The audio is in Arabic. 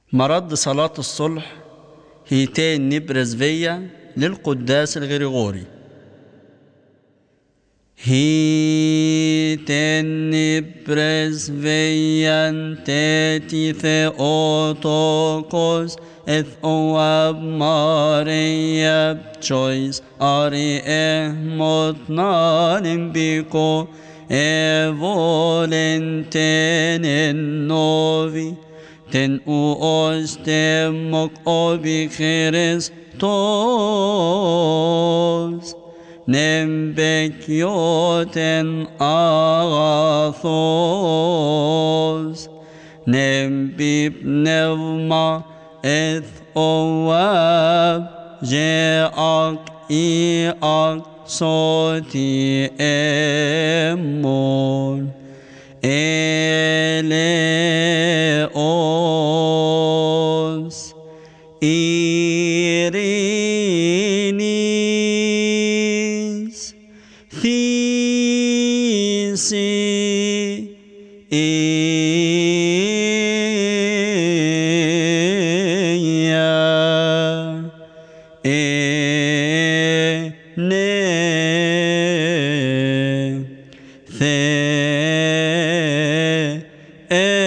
مرد صلاة الصلح هيتين نبرز فيا للقداس الغريغوري. هيتين نبرز فيا تاتي ثيوتوكوس إذ أواب ماريا بتشويس أري مطنان بيكو فولنتين النوفي تن أستمك أبي خريستوس نمبك يوتن آغاثوس نمبي بنوما إذ أواب جاءك إياك صوتي أمون Eleos Irenis Thisi Ene